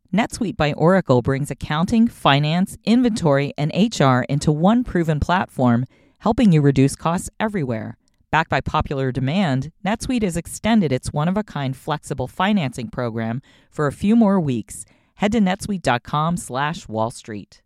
NetSuite by Oracle brings accounting, finance, inventory, and HR into one proven platform, helping you reduce costs everywhere. Backed by popular demand, NetSuite has extended its one-of-a-kind flexible financing program for a few more weeks. Head to netsuite.com/Wall Street.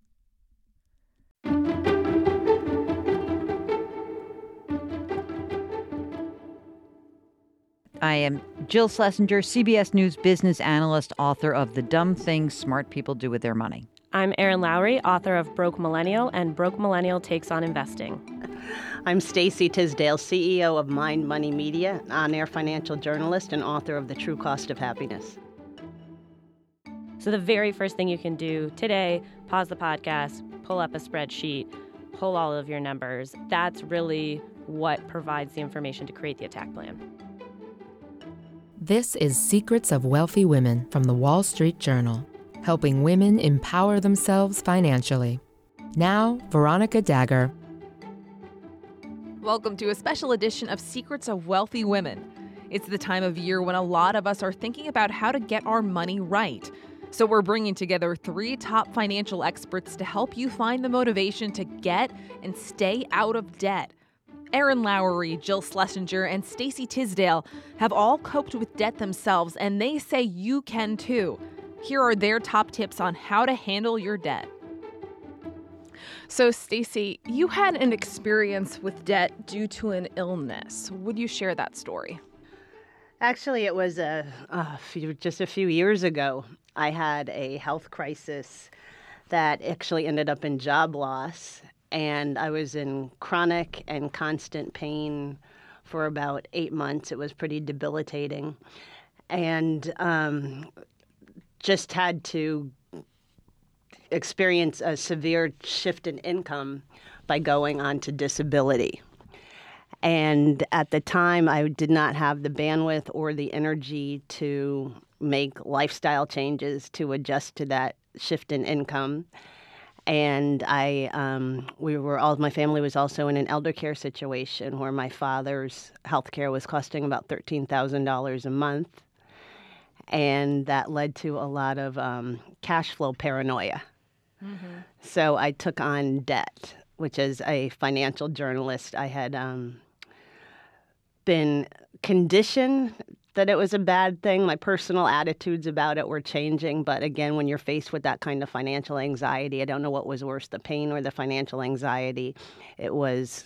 I am Jill Schlesinger, CBS News business analyst, author of The Dumb Things Smart People Do With Their Money. I'm Erin Lowry, author of Broke Millennial and Broke Millennial Takes on Investing. I'm Stacey Tisdale, CEO of Mind Money Media, on-air financial journalist and author of The True Cost of Happiness. So the very first thing you can do today, pause the podcast, pull up a spreadsheet, pull all of your numbers. That's really what provides the information to create the attack plan. This is Secrets of Wealthy Women from the Wall Street Journal, helping women empower themselves financially. Now, Veronica Dagher. Welcome to a special edition of Secrets of Wealthy Women. It's the time of year when a lot of us are thinking about how to get our money right. So we're bringing together 3 top financial experts to help you find the motivation to get and stay out of debt. Erin Lowry, Jill Schlesinger, and Stacey Tisdale have all coped with debt themselves, and they say you can too. Here are their top tips on how to handle your debt. So, Stacey, you had an experience with debt due to an illness. Would you share that story? Actually, it was just a few years ago. I had a health crisis that actually ended up in job loss. And I was in chronic and constant pain for about 8 months. It was pretty debilitating. And just had to experience a severe shift in income by going on to disability. And at the time, I did not have the bandwidth or the energy to make lifestyle changes to adjust to that shift in income. And my family was also in an elder care situation where my father's health care was costing about $13,000 a month. And that led to a lot of cash flow paranoia. Mm-hmm. So I took on debt, which as a financial journalist, I had been conditioned that it was a bad thing. My personal attitudes about it were changing. But again, when you're faced with that kind of financial anxiety, I don't know what was worse, the pain or the financial anxiety. It was,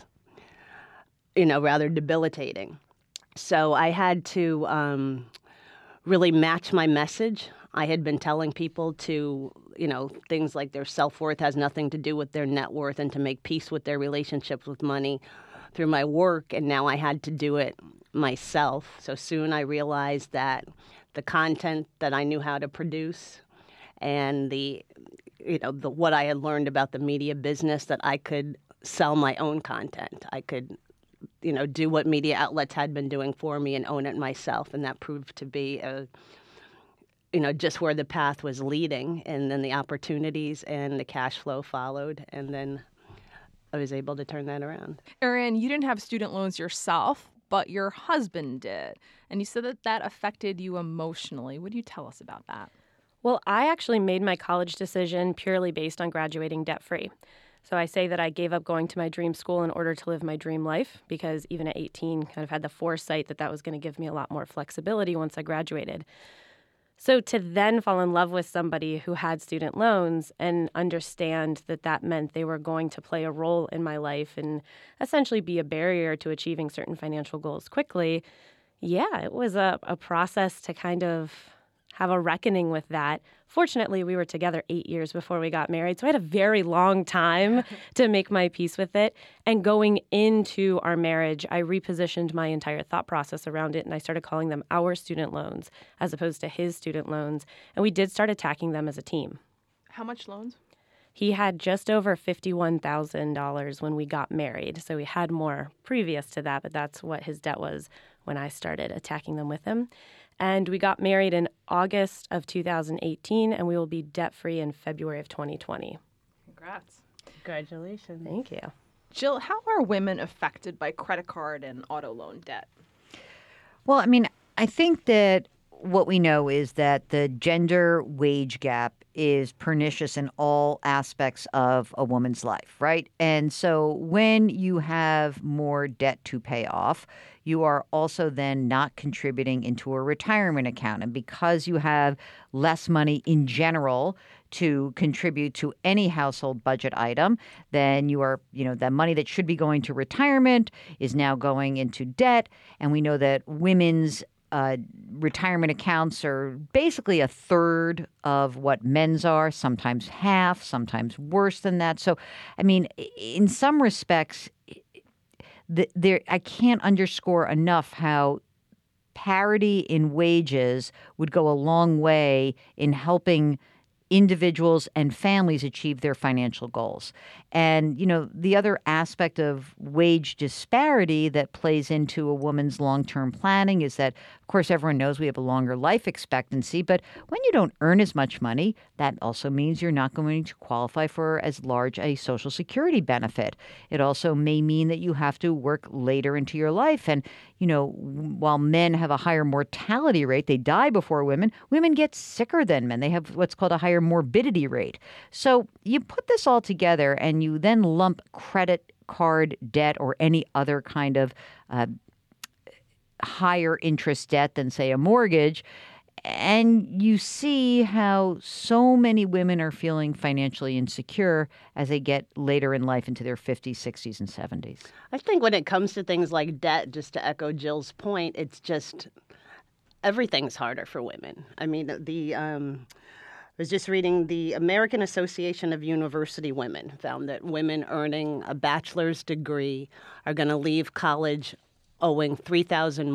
rather debilitating. So I had to really match my message. I had been telling people to, things like their self-worth has nothing to do with their net worth and to make peace with their relationships with money through my work. And now I had to do it myself. So soon I realized that the content that I knew how to produce and the what I had learned about the media business, that I could sell my own content. I could, do what media outlets had been doing for me and own it myself. And that proved to be just where the path was leading. And then the opportunities and the cash flow followed. And then I was able to turn that around. Erin, you didn't have student loans yourself, but your husband did. And you said that affected you emotionally. Would you tell us about that? Well, I actually made my college decision purely based on graduating debt-free. So I say that I gave up going to my dream school in order to live my dream life, because even at 18, kind of had the foresight that was going to give me a lot more flexibility once I graduated. So to then fall in love with somebody who had student loans and understand that meant they were going to play a role in my life and essentially be a barrier to achieving certain financial goals quickly, it was a process to kind of have a reckoning with that. Fortunately, we were together 8 years before we got married, so I had a very long time to make my peace with it. And going into our marriage, I repositioned my entire thought process around it, and I started calling them our student loans as opposed to his student loans. And we did start attacking them as a team. How much loans? He had just over $51,000 when we got married. So we had more previous to that, but that's what his debt was when I started attacking them with him. And we got married in August of 2018, and we will be debt-free in February of 2020. Congrats. Congratulations. Thank you. Jill, how are women affected by credit card and auto loan debt? Well, I think that what we know is that the gender wage gap is pernicious in all aspects of a woman's life, right? And so when you have more debt to pay off, you are also then not contributing into a retirement account. And because you have less money in general to contribute to any household budget item, then you are, the money that should be going to retirement is now going into debt. And we know that women's retirement accounts are basically a third of what men's are, sometimes half, sometimes worse than that. So, I mean, in some respects, I can't underscore enough how parity in wages would go a long way in helping individuals and families achieve their financial goals. And, the other aspect of wage disparity that plays into a woman's long-term planning is that, of course, everyone knows we have a longer life expectancy, but when you don't earn as much money, that also means you're not going to qualify for as large a Social Security benefit. It also may mean that you have to work later into your life. And, while men have a higher mortality rate, they die before women get sicker than men. They have what's called a higher morbidity rate. So you put this all together and you then lump credit card debt or any other kind of higher interest debt than, say, a mortgage, and you see how so many women are feeling financially insecure as they get later in life into their 50s, 60s, and 70s. I think when it comes to things like debt, just to echo Jill's point, it's just everything's harder for women. I mean, I was just reading the American Association of University Women found that women earning a bachelor's degree are going to leave college owing $3,000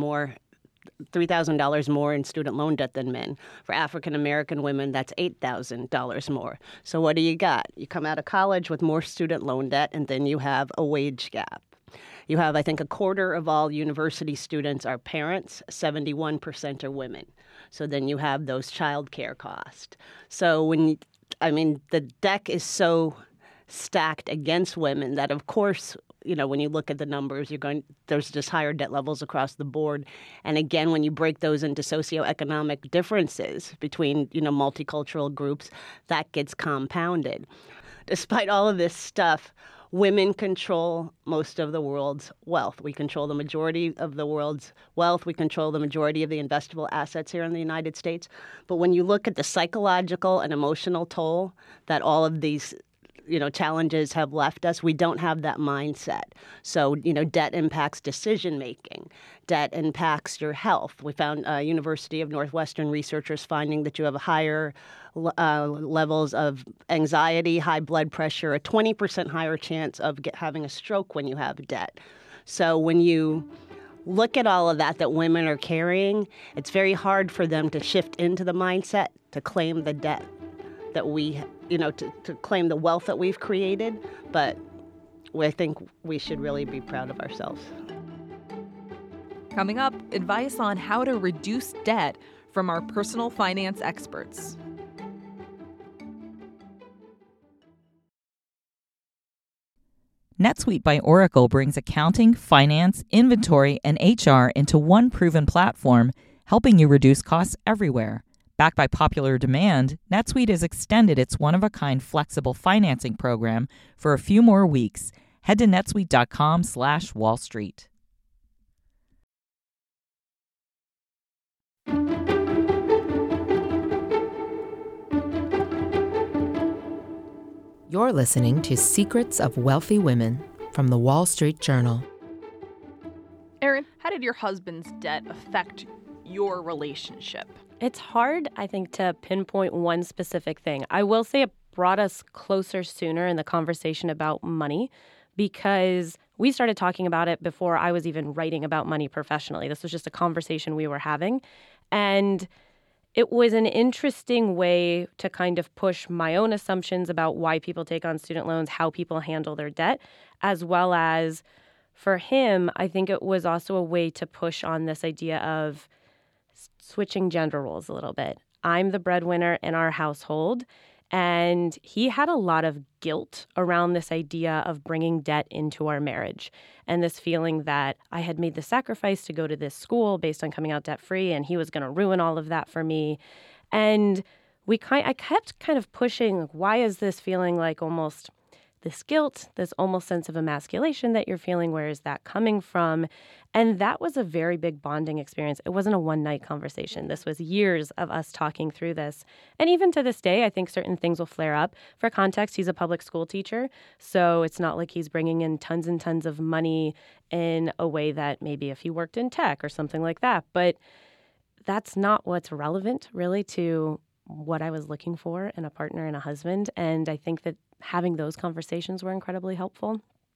more in student loan debt than men. For African American women, that's $8,000 more. So what do you got? You come out of college with more student loan debt, and then you have a wage gap. You have, I think, a quarter of all university students are parents, 71% are women. So then you have those childcare costs. So the deck is so stacked against women that, of course, when you look at the numbers, there's just higher debt levels across the board. And again, when you break those into socioeconomic differences between, multicultural groups, that gets compounded. Despite all of this stuff, women control most of the world's wealth. We control the majority of the world's wealth. We control the majority of the investable assets here in the United States. But when you look at the psychological and emotional toll that all of these challenges have left us, we don't have that mindset. So, debt impacts decision-making. Debt impacts your health. We found University of Northwestern researchers finding that you have higher levels of anxiety, high blood pressure, a 20% higher chance of having a stroke when you have debt. So when you look at all of that women are carrying, it's very hard for them to shift into the mindset to claim the debt that we, to claim the wealth that we've created. But I think we should really be proud of ourselves. Coming up, advice on how to reduce debt from our personal finance experts. NetSuite by Oracle brings accounting, finance, inventory, and HR into one proven platform, helping you reduce costs everywhere. Backed by popular demand, NetSuite has extended its one-of-a-kind flexible financing program for a few more weeks. Head to netsuite.com/Wall Street. You're listening to Secrets of Wealthy Women from the Wall Street Journal. Erin, how did your husband's debt affect your relationship? It's hard, I think, to pinpoint one specific thing. I will say it brought us closer sooner in the conversation about money because we started talking about it before I was even writing about money professionally. This was just a conversation we were having. And it was an interesting way to kind of push my own assumptions about why people take on student loans, how people handle their debt, as well as for him, I think it was also a way to push on this idea of switching gender roles a little bit. I'm the breadwinner in our household, And he had a lot of guilt around this idea of bringing debt into our marriage and this feeling that I had made the sacrifice to go to this school based on coming out debt-free, and he was going to ruin all of that for me. And I kept kind of pushing, like, why is this feeling like almost this guilt, this almost sense of emasculation that you're feeling? Where is that coming from? And that was a very big bonding experience. It wasn't a one-night conversation. This was years of us talking through this. And even to this day, I think certain things will flare up. For context, he's a public school teacher, so it's not like he's bringing in tons and tons of money in a way that maybe if he worked in tech or something like that. But that's not what's relevant, really, to what I was looking for in a partner and a husband. And I think that having those conversations were incredibly helpful.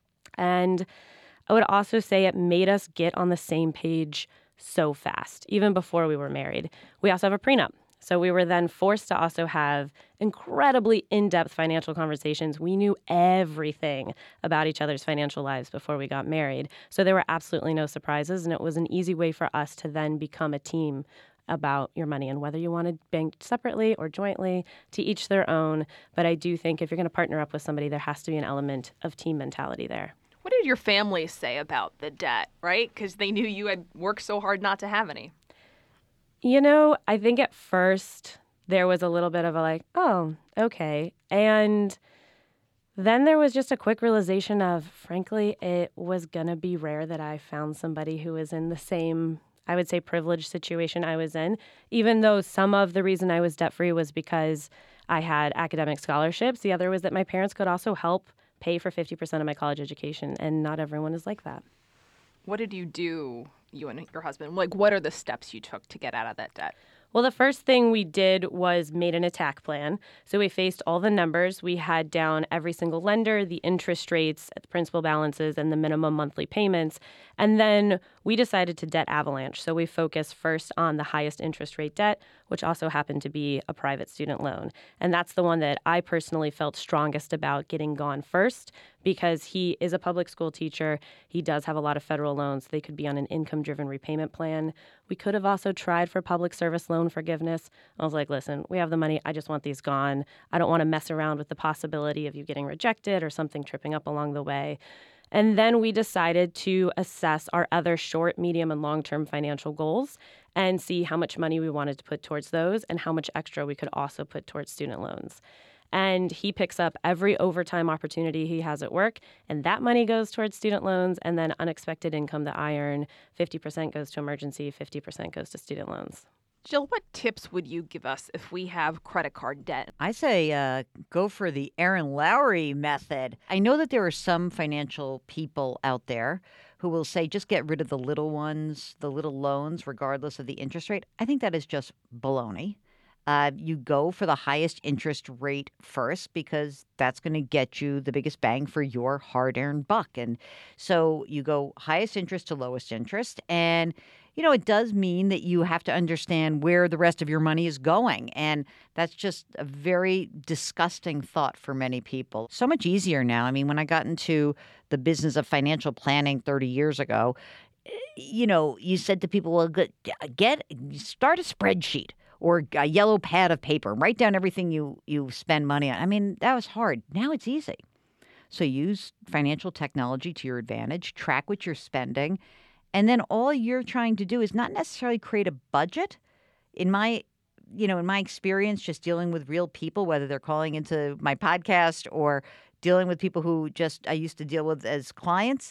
And I would also say it made us get on the same page so fast, even before we were married. We also have a prenup. So we were then forced to also have incredibly in-depth financial conversations. We knew everything about each other's financial lives before we got married. So there were absolutely no surprises, and it was an easy way for us to then become a team about your money, and whether you want to bank separately or jointly, to each their own. But I do think if you're going to partner up with somebody, there has to be an element of team mentality there. What did your family say about the debt, right? Because they knew you had worked so hard not to have any. You know, I think at first there was a little bit of a like, oh, okay. And then there was just a quick realization of, frankly, it was going to be rare that I found somebody who was in the same, I would say, privileged situation I was in, even though some of the reason I was debt-free was because I had academic scholarships. The other was that my parents could also help pay for 50% of my college education, and not everyone is like that. What did you do, you and your husband? Like, what are the steps you took to get out of that debt? Well, the first thing we did was made an attack plan. So we faced all the numbers. We had down every single lender, the interest rates, the principal balances, and the minimum monthly payments. And then we decided to debt avalanche. So we focused first on the highest interest rate debt, which also happened to be a private student loan. And that's the one that I personally felt strongest about getting gone first, because he is a public school teacher. He does have a lot of federal loans. They could be on an income-driven repayment plan. We could have also tried for public service loan forgiveness. I was like, listen, we have the money. I just want these gone. I don't want to mess around with the possibility of you getting rejected or something tripping up along the way. And then we decided to assess our other short, medium, and long-term financial goals and see how much money we wanted to put towards those and how much extra we could also put towards student loans. And he picks up every overtime opportunity he has at work, and that money goes towards student loans, and then unexpected income that I earn, 50% goes to emergency, 50% goes to student loans. Jill, what tips would you give us if we have credit card debt? I say go for the Erin Lowry method. I know that there are some financial people out there who will say just get rid of the little ones, the little loans, regardless of the interest rate. I think that is just baloney. You go for the highest interest rate first because that's going to get you the biggest bang for your hard-earned buck. And so you go highest interest to lowest interest. And, you know, it does mean that you have to understand where the rest of your money is going. And that's just a very disgusting thought for many people. So much easier now. I mean, when I got into the business of financial planning 30 years ago, you know, you said to people, well, start a spreadsheet or a yellow pad of paper, write down everything you spend money on. I mean, that was hard. Now it's easy. So use financial technology to your advantage, track what you're spending, and then all you're trying to do is not necessarily create a budget. In my experience, just dealing with real people, whether they're calling into my podcast or dealing with people who I used to deal with as clients,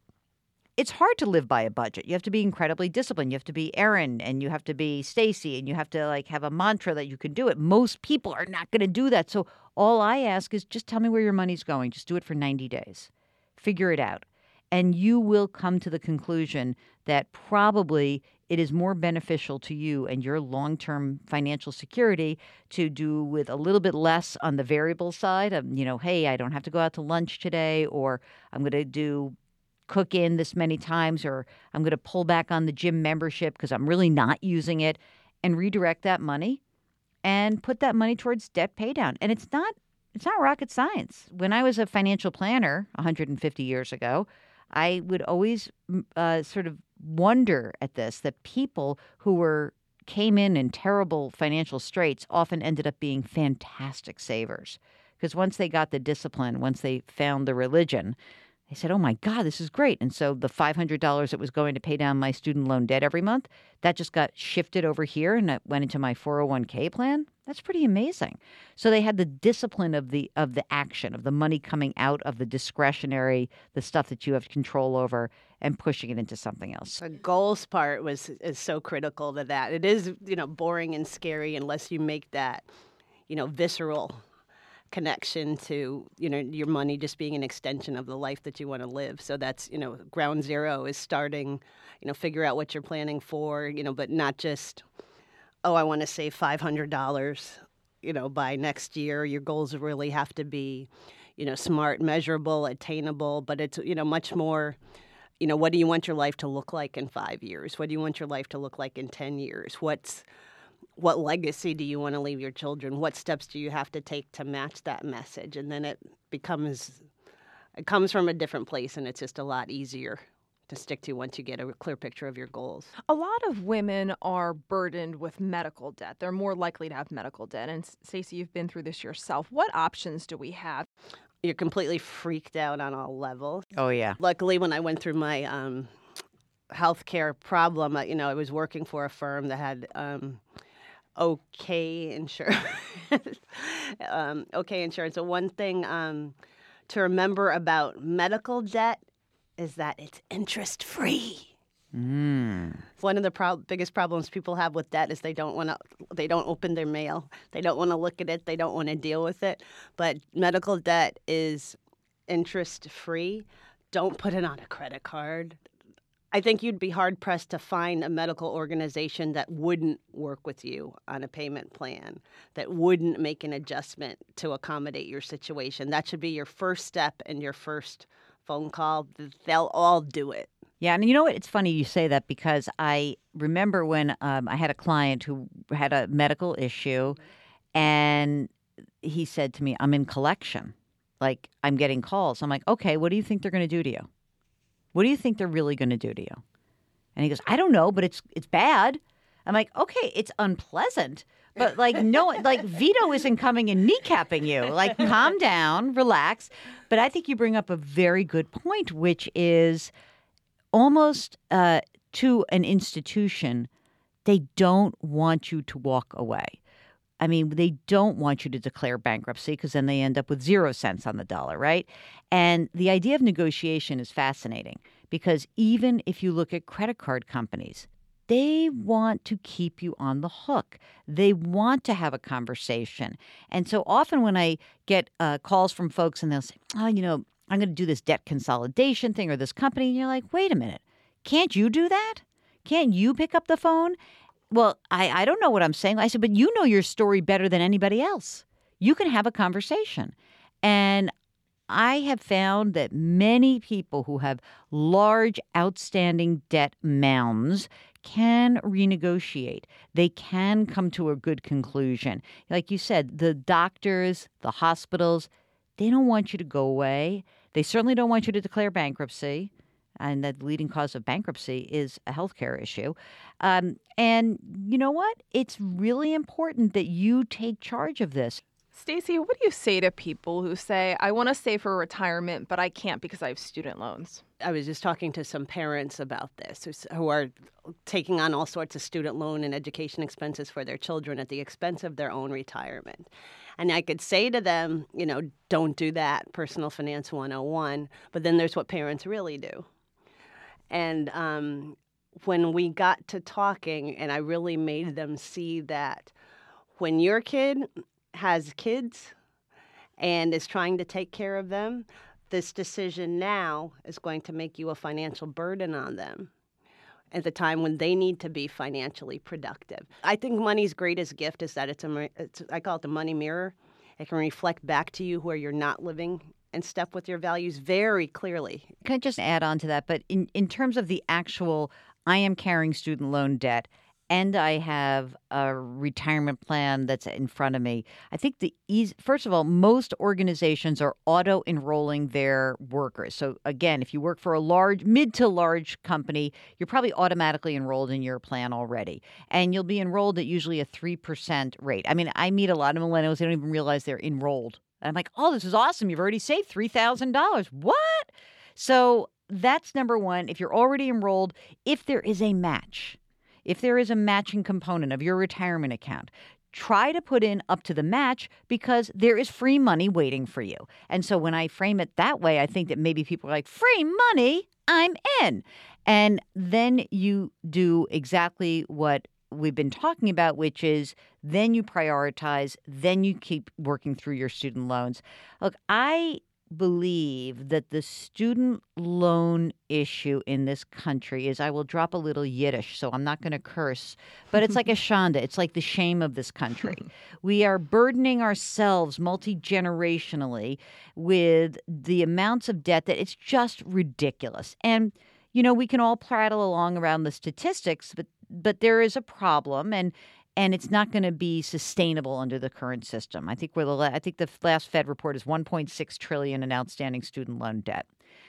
it's hard to live by a budget. You have to be incredibly disciplined. You have to be Erin and you have to be Stacy and you have to have a mantra that you can do it. Most people are not going to do that. So all I ask is just tell me where your money's going. Just do it for 90 days. Figure it out. And you will come to the conclusion that probably it is more beneficial to you and your long-term financial security to do with a little bit less on the variable side of, hey, I don't have to go out to lunch today, or I'm going to cook in this many times, or I'm going to pull back on the gym membership because I'm really not using it, and redirect that money and put that money towards debt pay down. And it's not rocket science. When I was a financial planner 150 years ago, I would always sort of wonder at this, that people who were came in terrible financial straits often ended up being fantastic savers. Because once they got the discipline, once they found the religion, they said, oh, my God, this is great. And so the $500 that was going to pay down my student loan debt every month, that just got shifted over here and it went into my 401k plan. That's pretty amazing. So they had the discipline of the action, of the money coming out of the discretionary, the stuff that you have control over, and pushing it into something else. The goals part is so critical to that. It is, boring and scary unless you make that, visceral connection to, your money just being an extension of the life that you want to live. So that's, ground zero is starting, figure out what you're planning for, but not just, oh, I want to save $500, by next year. Your goals really have to be, smart, measurable, attainable, but it's, much more, what do you want your life to look like in 5 years? What do you want your life to look like in 10 years? What legacy do you want to leave your children? What steps do you have to take to match that message? And then it comes from a different place, and it's just a lot easier to stick to once you get a clear picture of your goals. A lot of women are burdened with medical debt. They're more likely to have medical debt. And Stacey, you've been through this yourself. What options do we have? You're completely freaked out on all levels. Oh, yeah. Luckily, when I went through my healthcare problem, I was working for a firm that had OK insurance. OK insurance. So one thing to remember about medical debt is that it's interest-free. One of the biggest problems people have with debt is they don't open their mail. They don't want to look at it. They don't want to deal with it. But medical debt is interest-free. Don't put it on a credit card. I think you'd be hard-pressed to find a medical organization that wouldn't work with you on a payment plan, that wouldn't make an adjustment to accommodate your situation. That should be your first step and your first phone call. They'll all do it. Yeah, and you know what? It's funny you say that because I remember when I had a client who had a medical issue, and he said to me, I'm in collection. Like, I'm getting calls. I'm like, okay, what do you think they're going to do to you? What do you think they're really going to do to you? And he goes, I don't know, but it's bad. I'm like, okay, it's unpleasant. But no, Vito isn't coming and kneecapping you. Calm down, relax. But I think you bring up a very good point, which is almost to an institution, they don't want you to walk away. I mean, they don't want you to declare bankruptcy because then they end up with 0 cents on the dollar, right? And the idea of negotiation is fascinating because even if you look at credit card companies, they want to keep you on the hook. They want to have a conversation. And so often when I get calls from folks and they'll say, oh, I'm going to do this debt consolidation thing or this company. And you're like, wait a minute. Can't you do that? Can't you pick up the phone? Well, I don't know what I'm saying. I said, but you know your story better than anybody else. You can have a conversation. And I have found that many people who have large outstanding debt mounds can renegotiate. They can come to a good conclusion. Like you said, the doctors, the hospitals, they don't want you to go away. They certainly don't want you to declare bankruptcy. And the leading cause of bankruptcy is a healthcare issue. And you know what? It's really important that you take charge of this. Stacey, what do you say to people who say, I want to save for retirement, but I can't because I have student loans? I was just talking to some parents about this who are taking on all sorts of student loan and education expenses for their children at the expense of their own retirement. And I could say to them, don't do that, Personal Finance 101, but then there's what parents really do. And when we got to talking, and I really made them see that when your kid has kids and is trying to take care of them, this decision now is going to make you a financial burden on them at the time when they need to be financially productive. I think money's greatest gift is that I call it the money mirror. It can reflect back to you where you're not living in step with your values very clearly. Can I just add on to that? But in terms of the actual, I am carrying student loan debt and I have a retirement plan that's in front of me. I think first of all, most organizations are auto-enrolling their workers. So again, if you work for a mid to large company, you're probably automatically enrolled in your plan already. And you'll be enrolled at usually a 3% rate. I mean, I meet a lot of millennials, they don't even realize they're enrolled. And I'm like, oh, this is awesome. You've already saved $3,000. What? So that's number one. If you're already enrolled, if there is a match, if there is a matching component of your retirement account, try to put in up to the match because there is free money waiting for you. And so when I frame it that way, I think that maybe people are like, free money? I'm in. And then you do exactly what we've been talking about, which is then you prioritize, then you keep working through your student loans. Look, I believe that the student loan issue in this country is, I will drop a little Yiddish, so I'm not going to curse, but it's like a shanda. It's like the shame of this country. We are burdening ourselves multi-generationally with the amounts of debt that it's just ridiculous. And, we can all prattle along around the statistics, but there is a problem, and it's not going to be sustainable under the current system. I think the last Fed report is $1.6 trillion in outstanding student loan debt,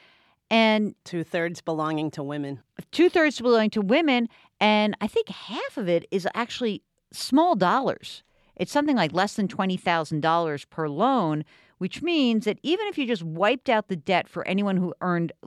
and 2/3 belonging to women. 2/3 belonging to women, and I think half of it is actually small dollars. It's something like less than $20,000 per loan, which means that even if you just wiped out the debt for anyone who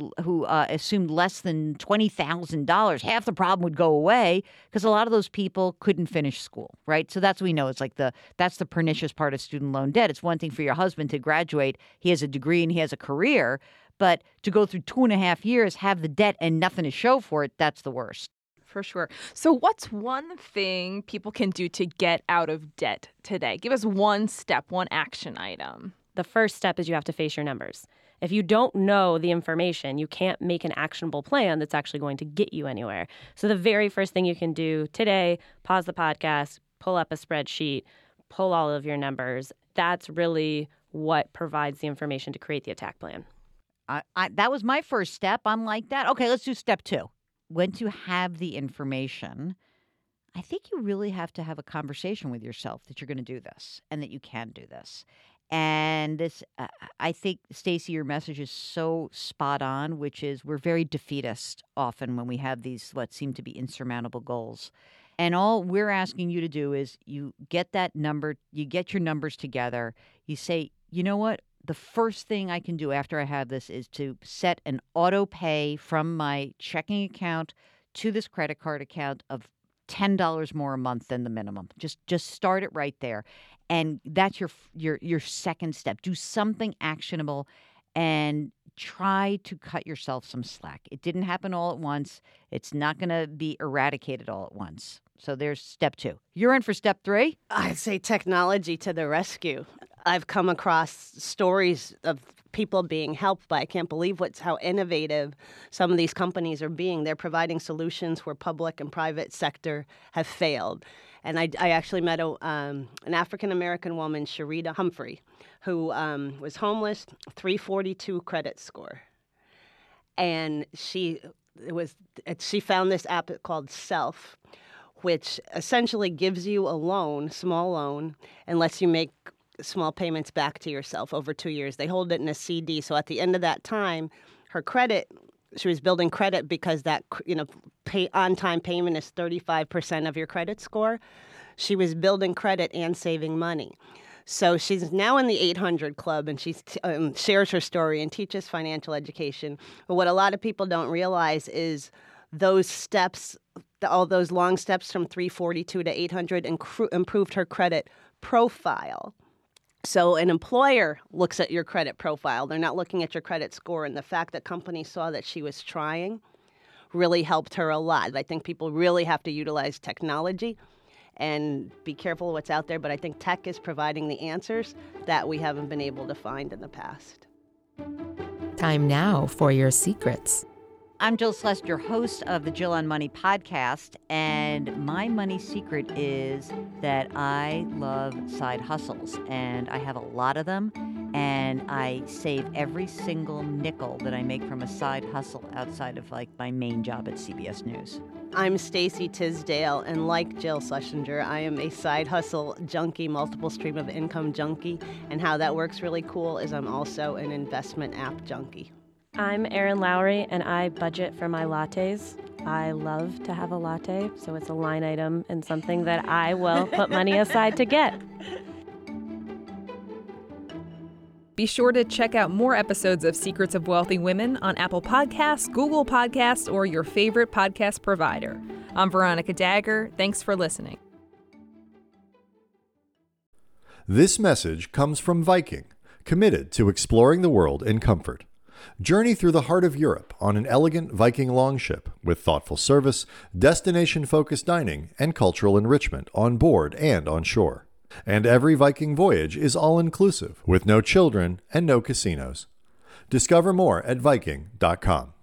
assumed less than $20,000, half the problem would go away because a lot of those people couldn't finish school, right? So that's what we know. It's like that's the pernicious part of student loan debt. It's one thing for your husband to graduate, he has a degree and he has a career, but to go through 2.5 years, have the debt and nothing to show for it, that's the worst. For sure. So what's one thing people can do to get out of debt today? Give us one step, one action item. The first step is you have to face your numbers. If you don't know the information, you can't make an actionable plan that's actually going to get you anywhere. So the very first thing you can do today, pause the podcast, pull up a spreadsheet, pull all of your numbers. That's really what provides the information to create the attack plan. That was my first step. I'm like that. Okay, let's do step 2. Once you have the information, I think you really have to have a conversation with yourself that you're going to do this and that you can do this. And this, I think, Stacey, your message is so spot on, which is we're very defeatist often when we have these what seem to be insurmountable goals. And all we're asking you to do is you get your numbers together. You say, you know what? The first thing I can do after I have this is to set an auto pay from my checking account to this credit card account of $10 more a month than the minimum. Just start it right there. And that's your second step. Do something actionable and try to cut yourself some slack. It didn't happen all at once. It's not going to be eradicated all at once. So there's step 2. You're in for step 3? I'd say technology to the rescue. I've come across stories of people being helped by. I can't believe how innovative some of these companies are being. They're providing solutions where public and private sector have failed. And I actually met an African-American woman, Sharita Humphrey, who was homeless, 342 credit score. And she found this app called Self, which essentially gives you a loan, small loan, and lets you make small payments back to yourself over 2 years. They hold it in a CD. So at the end of that time, she was building credit because that, on-time payment is 35% of your credit score. She was building credit and saving money. So she's now in the 800 Club, and she shares her story and teaches financial education. But what a lot of people don't realize is those steps, all those long steps from 342 to 800 improved her credit profile. So an employer looks at your credit profile. They're not looking at your credit score. And the fact that companies saw that she was trying really helped her a lot. I think people really have to utilize technology and be careful what's out there. But I think tech is providing the answers that we haven't been able to find in the past. Time now for your secrets. I'm Jill Schlesinger, your host of the Jill on Money podcast, and my money secret is that I love side hustles, and I have a lot of them, and I save every single nickel that I make from a side hustle outside of my main job at CBS News. I'm Stacy Tisdale, and like Jill Schlesinger, I am a side hustle junkie, multiple stream of income junkie, and how that works really cool is I'm also an investment app junkie. I'm Erin Lowry, and I budget for my lattes. I love to have a latte, so it's a line item and something that I will put money aside to get. Be sure to check out more episodes of Secrets of Wealthy Women on Apple Podcasts, Google Podcasts, or your favorite podcast provider. I'm Veronica Dagger. Thanks for listening. This message comes from Viking, committed to exploring the world in comfort. Journey through the heart of Europe on an elegant Viking longship with thoughtful service, destination-focused dining, and cultural enrichment on board and on shore. And every Viking voyage is all-inclusive, with no children and no casinos. Discover more at Viking.com.